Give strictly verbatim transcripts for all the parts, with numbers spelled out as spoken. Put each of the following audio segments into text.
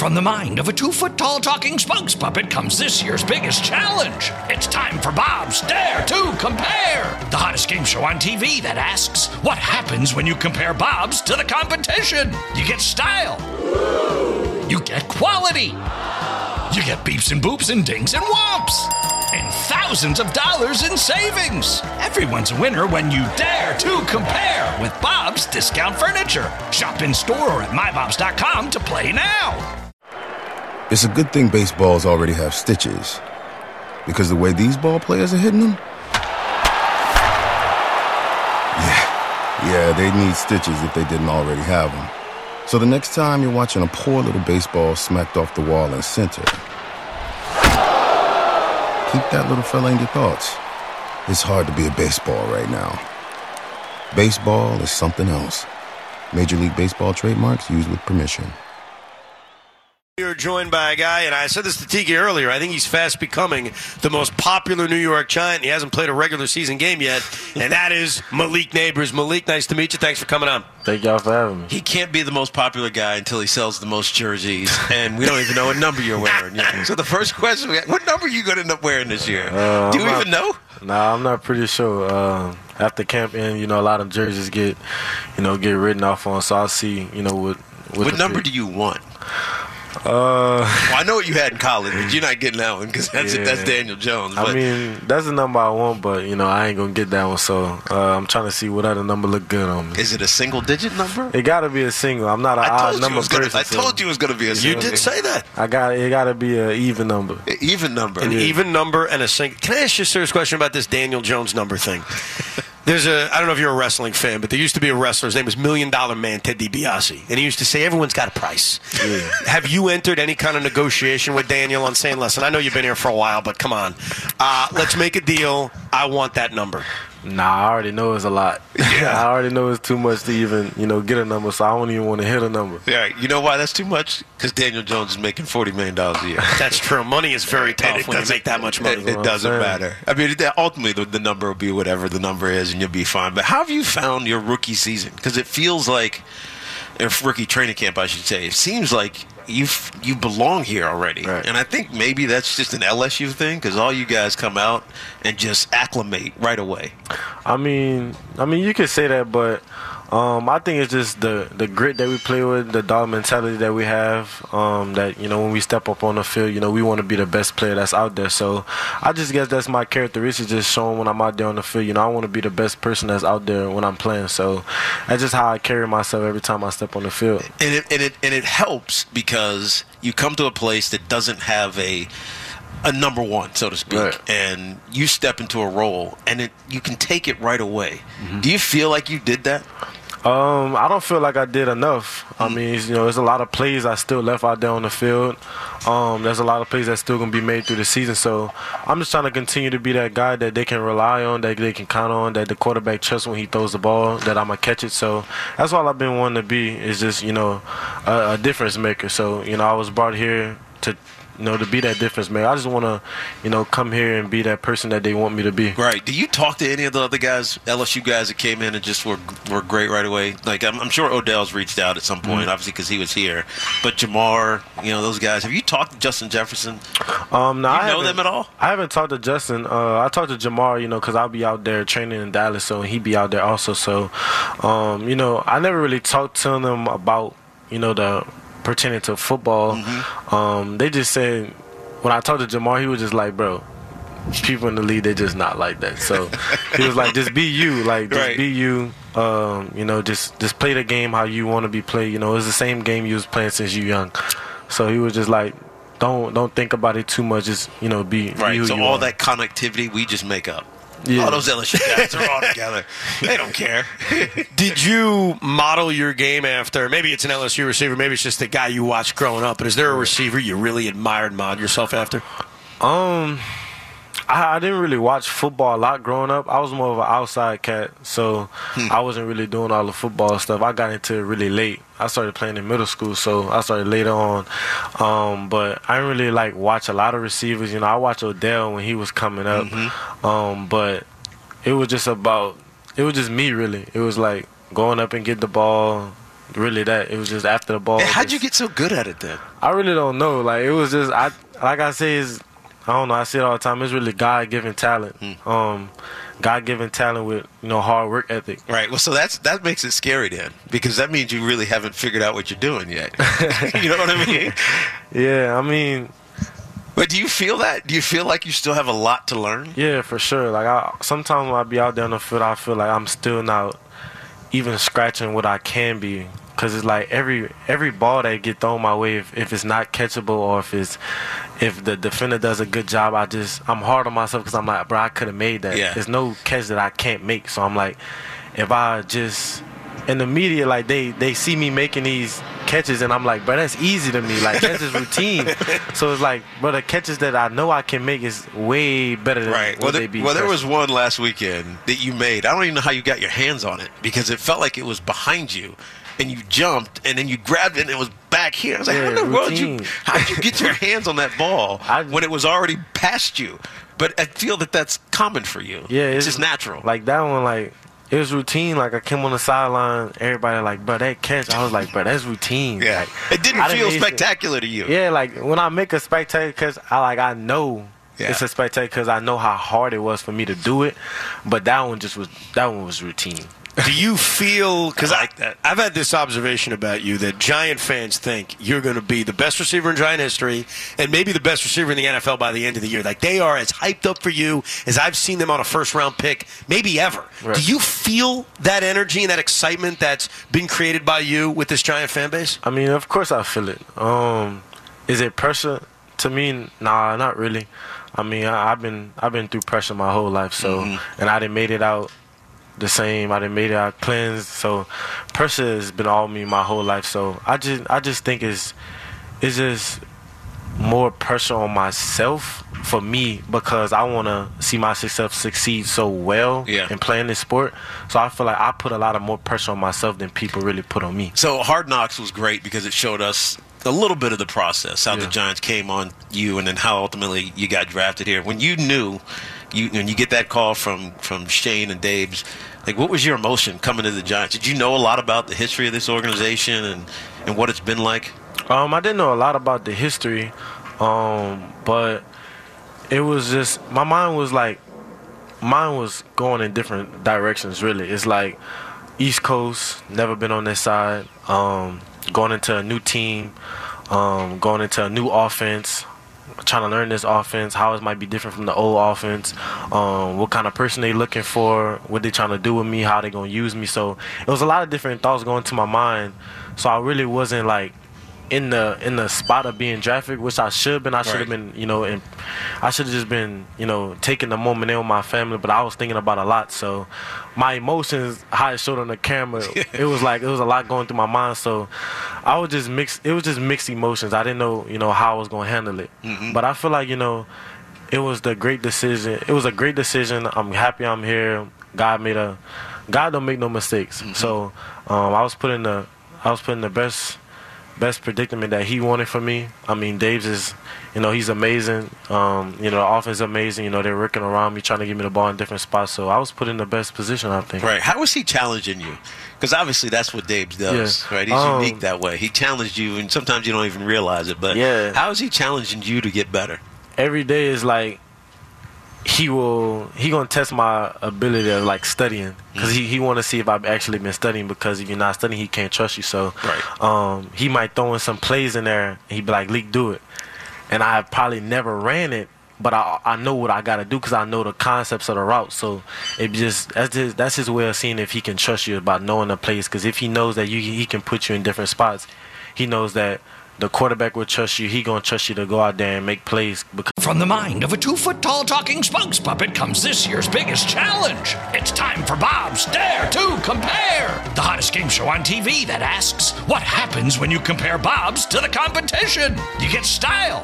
From the mind of a two-foot-tall talking spokes puppet comes this year's biggest challenge. It's time for Bob's Dare to Compare, the hottest game show on T V that asks, what happens when you compare Bobs to the competition? You get style. You get quality. You get beeps and boops and dings and whomps. And thousands of dollars in savings. Everyone's a winner when you dare to compare with Bob's Discount Furniture. Shop in store or at my bobs dot com to play now. It's a good thing baseballs already have stitches, because the way these ball players are hitting them, yeah, yeah, they need stitches if they didn't already have them. So the next time you're watching a poor little baseball smacked off the wall in center, keep that little fella in your thoughts. It's hard to be a baseball right now. Baseball is something else. Major League Baseball trademarks used with permission. You're joined by a guy, and I said this to Tiki earlier, I think he's fast becoming the most popular New York Giant. He hasn't played a regular season game yet, and that is Malik Neighbors. Malik, nice to meet you. Thanks for coming on. Thank y'all for having me. He can't be the most popular guy until he sells the most jerseys, and we don't even know what number you're wearing. Yeah. So the first question, we have, what number are you going to end up wearing this year? Uh, Do you I'm even not, know? Nah, I'm not pretty sure. Uh, after camp end, you know, a lot of jerseys get, you know, get written off on, so I'll see, you know, what. What, what number pick. do you want? Uh, well, I know what you had in college, but you're not getting that one because that's yeah. it, that's Daniel Jones. But. I mean, that's the number I want, but you know, I ain't gonna get that one. So uh, I'm trying to see what other number look good on me. Is it a single digit number? It gotta be a single. I'm not an odd number gonna, person. I told you it was gonna be a single. You did say that. I got it. Gotta be an even number. An even number. An yeah. even number and a single. Can I ask you a serious question about this Daniel Jones number thing? There's a, I don't know if you're a wrestling fan, but there used to be a wrestler. His name was Million Dollar Man, Ted DiBiase. And he used to say, everyone's got a price. Yeah. Have you entered any kind of negotiation with Daniel on saying, listen, I know you've been here for a while, but come on. Uh, let's make a deal. I want that number. Nah, I already know it's a lot. Yeah. I already know it's too much to even, you know, get a number, so I don't even want to hit a number. Yeah, you know why that's too much? Because Daniel Jones is making forty million dollars a year. That's true. Money is very tough when you make that much money. It, it doesn't matter. I mean, ultimately, the, the number will be whatever the number is, and you'll be fine. But how have you found your rookie season? Because it feels like, or rookie training camp, I should say, it seems like you you belong here already. Right. And I think maybe that's just an L S U thing because all you guys come out and just acclimate right away. I mean, I mean, you could say that, but um, I think it's just the, the grit that we play with, the dog mentality that we have, um, that, you know, when we step up on the field, you know, we want to be the best player that's out there. So I just guess that's my characteristic, just showing when I'm out there on the field. You know, I want to be the best person that's out there when I'm playing. So that's just how I carry myself every time I step on the field. And it, and it, and it helps because you come to a place that doesn't have a a number one, so to speak, right. And you step into a role, and it you can take it right away. Mm-hmm. Do you feel like you did that? Um, I don't feel like I did enough. Mm-hmm. I mean, you know, there's a lot of plays I still left out there on the field. Um, there's a lot of plays that's still going to be made through the season. So I'm just trying to continue to be that guy that they can rely on, that they can count on, that the quarterback trusts when he throws the ball, that I'm going to catch it. So that's all I've been wanting to be, is just, you know, a, a difference maker. So, you know, I was brought here to, you know, to be that difference maker. I just want to, you know, come here and be that person that they want me to be. Right. Do you talk to any of the other guys, L S U guys that came in and just were were great right away? Like, I'm, I'm sure Odell's reached out at some point, mm-hmm. obviously, because he was here. But Jamar, you know, those guys. Have you talked to Justin Jefferson? Um, no, you I know them at all? I haven't talked to Justin. Uh, I talked to Jamar, you know, because I'll be out there training in Dallas, so he'd be out there also. So, um, you know, I never really talked to them about, you know, the pertaining to football. Mm-hmm. Um, they just said, when I talked to Jamar, he was just like, bro, people in the league, they're just not like that. So he was like, just be you. Like, just right. be you. Um, you know, just just play the game how you want to be played. You know, it's the same game you was playing since you young. So he was just like, don't don't think about it too much. Just, you know, be, right. be who so you all are. that connectivity, we just make up. Yeah. All those L S U guys are all together. They don't care. Did you model your game after, maybe it's an L S U receiver, maybe it's just the guy you watched growing up, but is there a receiver you really admired and modeled yourself after? Um, I, I didn't really watch football a lot growing up. I was more of an outside cat, so hmm. I wasn't really doing all the football stuff. I got into it really late. I started playing in middle school, so I started later on. Um, but I didn't really like watch a lot of receivers. You know, I watched Odell when he was coming up. Mm-hmm. Um, but it was just about, it was just me really. It was like going up and get the ball, really that. It was just after the ball. Yeah, how'd just, you get so good at it then? I really don't know. Like, it was just, I like I say, is I don't know. I say it all the time. It's really God-given talent. Mm. Um, God-given talent with, you know, hard work ethic. Right. Well, so that's that makes it scary then, because that means you really haven't figured out what you're doing yet. You know what I mean? Yeah, I mean. But do you feel that? Do you feel like you still have a lot to learn? Yeah, for sure. Like, I, sometimes when I be out there on the field, I feel like I'm still not even scratching what I can be. Because it's like every every ball that get thrown my way, if, if it's not catchable or if it's if the defender does a good job, I just I'm hard on myself because I'm like, bro, I could have made that. Yeah. There's no catch that I can't make. So I'm like, if I just in the media, like they they see me making these catches and I'm like, bro, that's easy to me. Like, that's just routine. So it's like, bro, the catches that I know I can make is way better than right. what Well, they there, be. well, there fresh. was one last weekend that you made. I don't even know how you got your hands on it because it felt like it was behind you. And you jumped, and then you grabbed it, and it was back here. I was like, yeah, how in the world did you, routine. how did you get your hands on that ball I, when it was already past you? But I feel that that's common for you. Yeah, it's, it's just natural. Like that one, like it was routine. Like I came on the sideline, everybody like, bro, that catch. I was like, bro, that's routine. Yeah, like, it didn't I feel didn't spectacular to you. Yeah, like when I make a spectacular catch, I like I know. Yeah. It's a spectacular because I know how hard it was for me to do it, but that one just was that one was routine. Do you feel, because I, like that. I've had this observation about you that Giant fans think you're going to be the best receiver in Giant history and maybe the best receiver in the N F L by the end of the year. Like, they are as hyped up for you as I've seen them on a first-round pick, maybe ever. Right. Do you feel that energy and that excitement that's been created by you with this Giant fan base? I mean, of course I feel it. Um, is it pressure? To me, nah, not really. I mean, I, I've been I've been through pressure my whole life, so mm-hmm. and I didn't made it out the same. I done made it out cleansed. So pressure has been all me my whole life. So I just I just think it's it's just more pressure on myself for me because I want to see myself succeed so well yeah. in playing this sport. So I feel like I put a lot of more pressure on myself than people really put on me. So Hard Knocks was great because it showed us a little bit of the process, how yeah. the Giants came on you and then how ultimately you got drafted here. When you knew You, when you get that call from, from Shane and Dave's, like, what was your emotion coming to the Giants? Did you know a lot about the history of this organization and, and what it's been like? Um, I didn't know a lot about the history, um, but it was just, my mind was like, mine was going in different directions, really. It's like East Coast, never been on this side, um, going into a new team, um, going into a new offense, trying to learn this offense, how it might be different from the old offense, um, what kind of person they looking for, what they trying to do with me, how they going to use me. So it was a lot of different thoughts going to my mind. So I really wasn't like in the in the spot of being drafted, which I should have been. I should have right. been, you know, and I should have just been, you know, taking the moment in with my family. But I was thinking about a lot. So my emotions, how it showed on the camera, it was like it was a lot going through my mind. So I was just mixed. It was just mixed emotions. I didn't know, you know, how I was going to handle it. Mm-hmm. But I feel like, you know, it was the great decision. It was a great decision. I'm happy I'm here. God made a, God don't make no mistakes. Mm-hmm. So um, I was putting the, I was putting the best. best predicament that he wanted for me. I mean, Dave's is, you know, he's amazing. Um, you know, the offense is amazing. You know, they're working around me, trying to give me the ball in different spots. So I was put in the best position, I think. Right. How was he challenging you? Because obviously that's what Dave's does, yeah. right? He's um, unique that way. He challenged you, and sometimes you don't even realize it. But yeah. how is he challenging you to get better? Every day is like, he will he gonna test my ability of like studying because he, he want to see if I've actually been studying, because if you're not studying he can't trust you. So right. um, he might throw in some plays in there and he be like, Leak, do it, and I probably never ran it, but I I know what I gotta do because I know the concepts of the route. So it just that's just, that's his way of seeing if he can trust you about knowing the plays, because if he knows that you he can put you in different spots, he knows that the quarterback will trust you. He gonna trust you to go out there and make plays. Because from the mind of a two-foot-tall talking spokes puppet comes this year's biggest challenge. It's time for Bob's Dare to Compare, the hottest game show on T V that asks, what happens when you compare Bob's to the competition? You get style.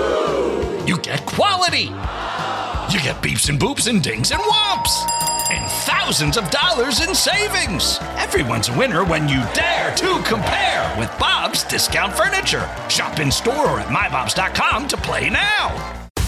You get quality. You get beeps and boops and dings and whomps. And thousands of dollars in savings. Everyone's a winner when you dare to compare with Bob's Discount Furniture. Shop in store or at my bobs dot com to play now.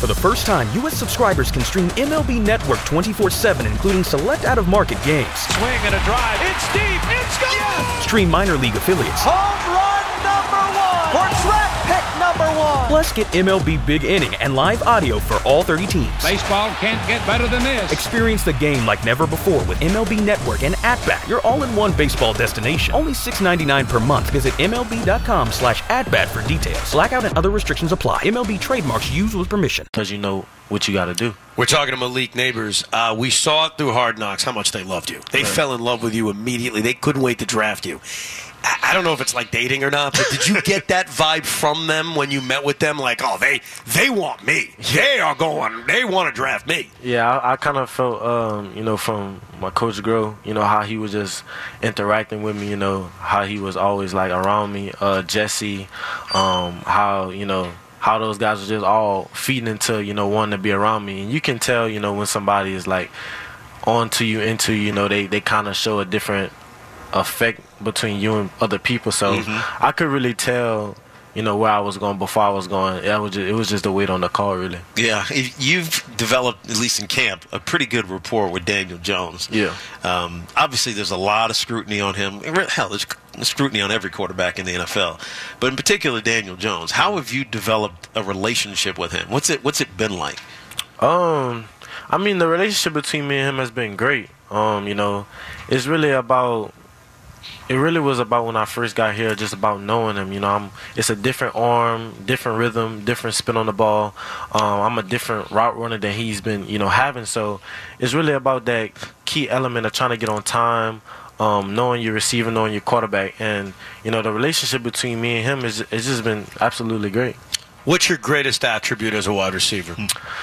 For the first time, U S subscribers can stream M L B Network twenty-four seven, including select out-of-market games. Swing and a drive. It's deep. It's gone. Yes! Stream minor league affiliates. Home run number one. For draft pick number one. Plus, get M L B Big Inning and live audio for all thirty teams. Baseball can't get better than this. Experience the game like never before with M L B Network and At-Bat, your all-in-one baseball destination. Only six dollars and ninety-nine cents per month. Visit M L B dot com slash at-bat for details. Blackout and other restrictions apply. M L B trademarks used with permission. Because you know what you got to do. We're talking to Malik Neighbors. Uh, we saw it through Hard Knocks how much they loved you. They right. fell in love with you immediately. They couldn't wait to draft you. I, I don't know if it's like dating or not, but did you get that vibe from them when you met with them? Like, oh, they they want me. They are going. They want to draft me. Yeah, I, I kind of felt, um, you know, from my Coach Groh, you know, how he was just interacting with me, you know, how he was always, like, around me. Uh, Jesse, um, how, you know, how those guys are just all feeding into, you know, wanting to be around me. And you can tell, you know, when somebody is, like, on to you, into you, you know, they, they kind of show a different effect between you and other people. So mm-hmm. I could really tell, you know, where I was going before I was going. It was just, it was just the weight on the call, really. Yeah, you've developed, at least in camp, a pretty good rapport with Daniel Jones. Yeah. Um, obviously, there's a lot of scrutiny on him. Hell, there's scrutiny on every quarterback in the N F L, but in particular, Daniel Jones. How have you developed a relationship with him? What's it What's it been like? Um, I mean, the relationship between me and him has been great. Um, you know, it's really about. It really was about when I first got here, just about knowing him. You know, I'm, it's a different arm, different rhythm, different spin on the ball. Um, I'm a different route runner than he's been, you know, having. So it's really about that key element of trying to get on time, um, knowing your receiver, knowing your quarterback. And, you know, the relationship between me and him is it's just been absolutely great. What's your greatest attribute as a wide receiver?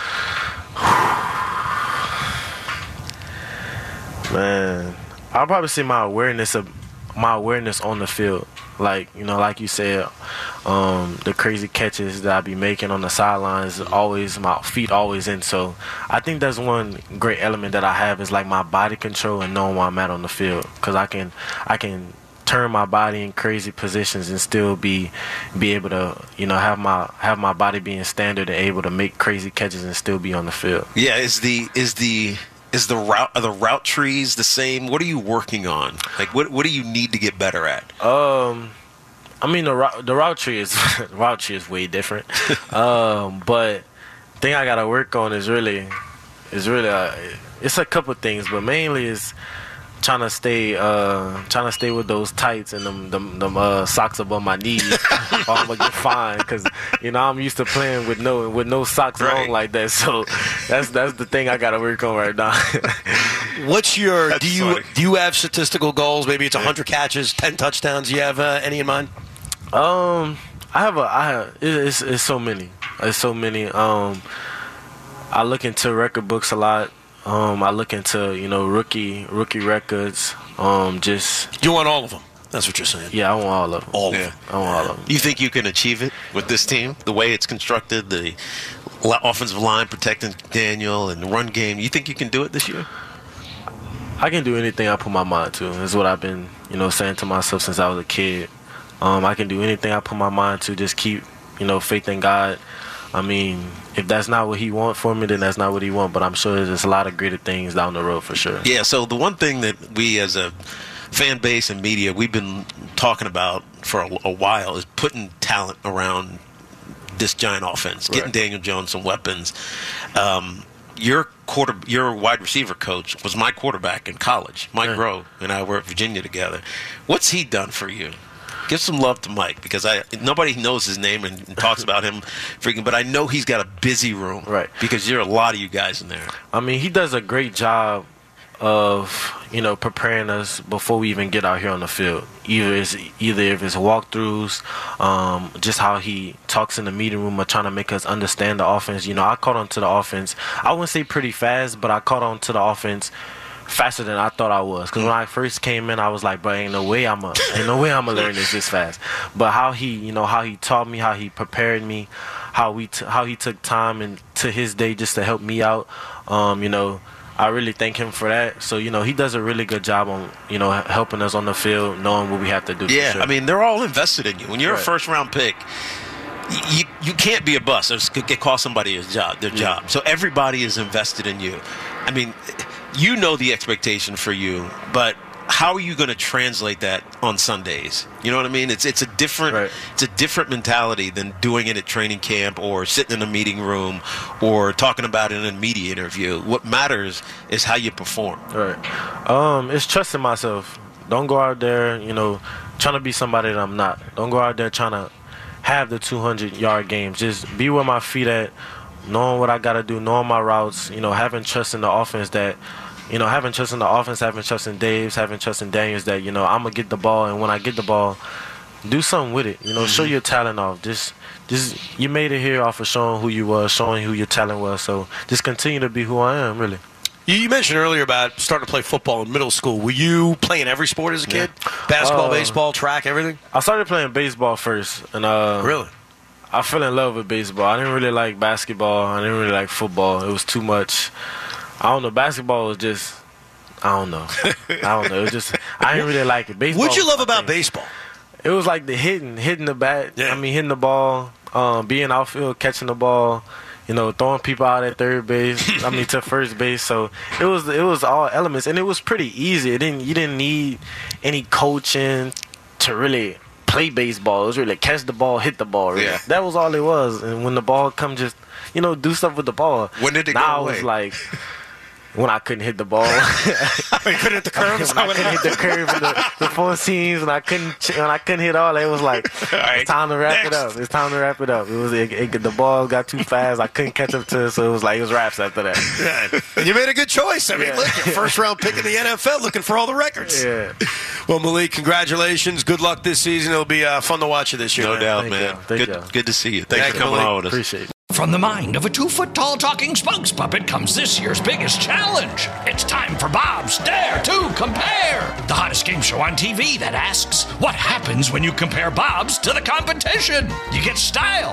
Man, I'll probably say my awareness of my awareness on the field. Like, you know, like you said, um, the crazy catches that I be making on the sidelines, always, my feet always in. So I think that's one great element that I have is like my body control and knowing where I'm at on the field. Because I can, I can turn my body in crazy positions and still be be able to, you know, have my have my body being standard and able to make crazy catches and still be on the field. Yeah, is the is the Is the route are the route trees the same? What are you working on? Like, what what do you need to get better at? Um, I mean the route the route tree is the route tree is way different. um, but the thing I gotta work on is really is really uh, it's a couple things, but mainly is trying to stay uh trying to stay with those tights and them them, them uh, socks above my knees, or I'm gonna get fined because you know I'm used to playing with no with no socks right. on like that. So that's that's the thing I gotta work on right now. What's your that's do you funny. do you have statistical goals? Maybe it's one hundred catches, ten touchdowns. Do you have uh, any in mind? Um, I have a I have it, it's it's so many. It's so many. Um, I look into record books a lot. Um, I look into, you know, rookie rookie records. Um, just you want all of them. That's what you're saying. Yeah, I want all of them. All yeah. of them. I want all of them. You think you can achieve it with this team? The way it's constructed, the offensive line protecting Daniel and the run game. You think you can do it this year? I can do anything I put my mind to. That's what I've been, you know, saying to myself since I was a kid. Um, I can do anything I put my mind to. Just keep, you know, faith in God. I mean, if that's not what he wants for me, then that's not what he wants. But I'm sure there's a lot of greater things down the road for sure. Yeah, so the one thing that we as a fan base and media, we've been talking about for a, a while is putting talent around this giant offense, getting right. Daniel Jones some weapons. Um, your quarter, your wide receiver coach was my quarterback in college. Mike right. Rowe and I were at Virginia together. What's he done for you? Give some love to Mike because I nobody knows his name and, and talks about him freaking, but I know he's got a busy room. Right. Because there are a lot of you guys in there. I mean, he does a great job of, you know, preparing us before we even get out here on the field. Either it's, either if it's walkthroughs, um, just how he talks in the meeting room or trying to make us understand the offense. You know, I caught on to the offense. I wouldn't say pretty fast, but I caught on to the offense faster than I thought I was. Because when I first came in, I was like, bro, ain't no way I'm a, ain't no way I'm gonna learn this this fast. But how he, you know, how he taught me, how he prepared me, how we, t- how he took time and to his day just to help me out. Um, you know, I really thank him for that. So, you know, he does a really good job on, you know, helping us on the field, knowing what we have to do. Yeah, for sure. I mean, they're all invested in you. When you're right. a first round pick, you you can't be a bust. It could cost somebody his job, their job. Yeah. So everybody is invested in you. I mean, you know the expectation for you, but how are you going to translate that on Sundays? You know what I mean? It's it's a different right. it's a different mentality than doing it at training camp or sitting in a meeting room or talking about it in a media interview. What matters is how you perform. Right. Um, it's trusting myself. Don't go out there, you know, trying to be somebody that I'm not. Don't go out there trying to have the two hundred yard games. Just be where my feet at, knowing what I got to do, knowing my routes, you know, having trust in the offense that, you know, having trust in the offense, having trust in Dave's, having trust in Daniels that, you know, I'm going to get the ball, and when I get the ball, do something with it. You know, mm-hmm. show your talent off. Just, just you made it here off of showing who you was, showing who your talent was. So just continue to be who I am, really. You mentioned earlier about starting to play football in middle school. Were you playing every sport as a kid? Yeah. Basketball, uh, baseball, track, everything? I started playing baseball first. and uh, Really? I fell in love with baseball. I didn't really like basketball. I didn't really like football. It was too much. I don't know. Basketball was just, I don't know. I don't know. It was just, I didn't really like it. Baseball. What'd you love about baseball? It was like the hitting, hitting the bat. Yeah. I mean, hitting the ball, um, being outfield, catching the ball. You know, throwing people out at third base. I mean, to first base. So it was it was all elements, and it was pretty easy. It didn't you didn't need any coaching to really play baseball. It was really catch the ball, hit the ball. Really. Yeah. That was all it was. And when the ball come, just you know, do stuff with the ball. When did it now go away? It was like when I couldn't hit the ball. You couldn't hit the curve. When I couldn't hit the curve in the, the four seams, and I couldn't when I couldn't hit all. It was like right. It's time to wrap Next. it up. It's time to wrap it up. It was it, it, the ball got too fast. I couldn't catch up to it, so it was like it was wraps after that. Yeah. And you made a good choice. I mean, yeah. look, your first round pick in the N F L, looking for all the records. Yeah. Well, Malik, congratulations. Good luck this season. It'll be uh, fun to watch you this year. No man. doubt, Thank man. Good, you. good to see you. Thanks Thank for coming you, on with us. Appreciate it. From the mind of a two-foot-tall talking spokes puppet comes this year's biggest challenge. It's time for Bob's Dare to Compare, the hottest game show on T V that asks, what happens when you compare Bob's to the competition? You get style.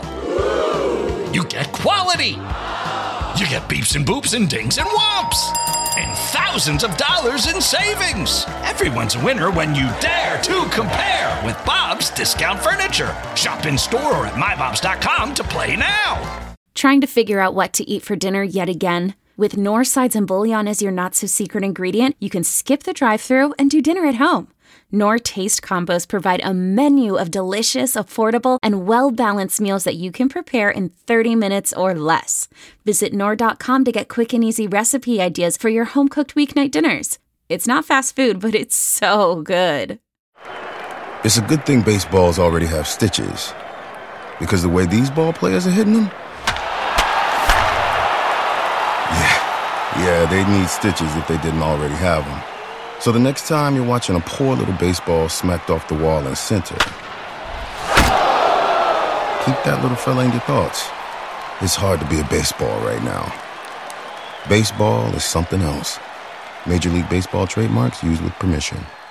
You get quality. You get beeps and boops and dings and whomps. And thousands of dollars in savings. Everyone's a winner when you dare to compare with Bob's Discount Furniture. Shop in store or at my bobs dot com to play now. Trying to figure out what to eat for dinner yet again? With Knorr sides and bouillon as your not-so-secret ingredient, you can skip the drive-thru and do dinner at home. Knorr Taste Combos provide a menu of delicious, affordable, and well-balanced meals that you can prepare in thirty minutes or less. Visit Knorr dot com to get quick and easy recipe ideas for your home-cooked weeknight dinners. It's not fast food, but it's so good. It's a good thing baseballs already have stitches, because the way these ball players are hitting them, yeah, yeah, they need stitches if they didn't already have them. So the next time you're watching a poor little baseball smacked off the wall in center, keep that little fella in your thoughts. It's hard to be a baseball right now. Baseball is something else. Major League Baseball trademarks used with permission.